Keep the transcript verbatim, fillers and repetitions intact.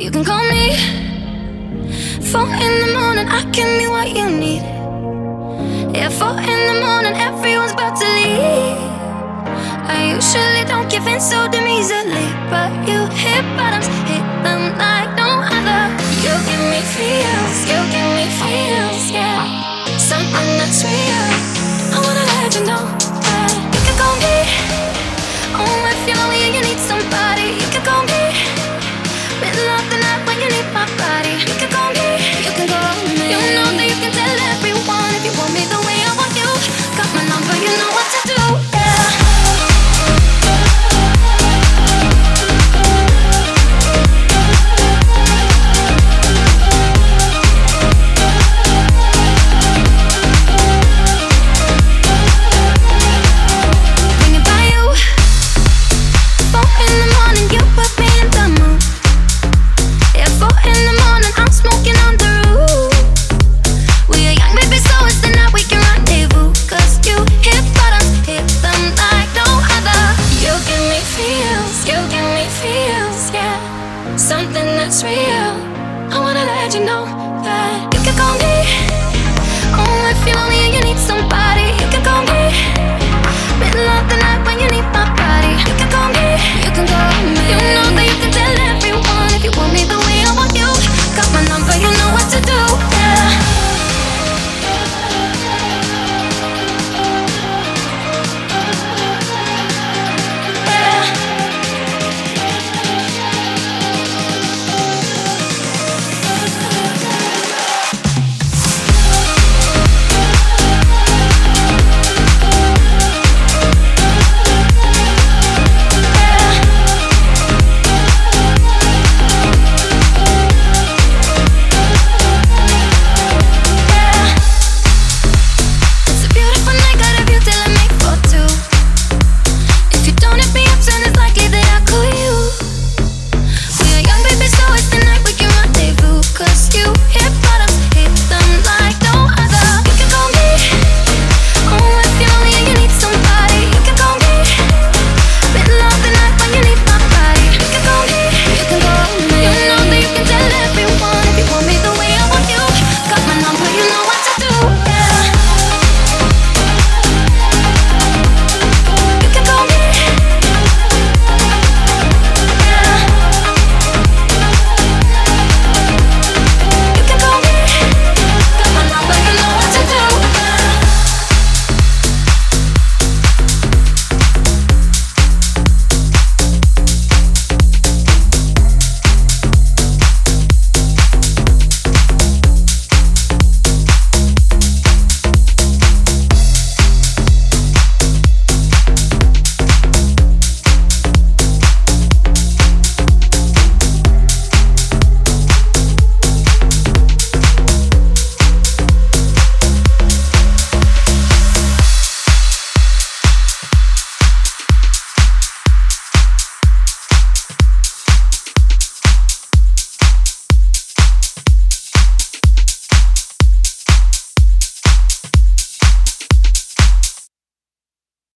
You can call me. Four in the morning, I can be what you need. Yeah, four in the morning, everyone's about to leave. I usually don't give in so damn easily, but you hit bottoms, hit them like no other. You give me feels, you give me feels, yeah. Something that's real.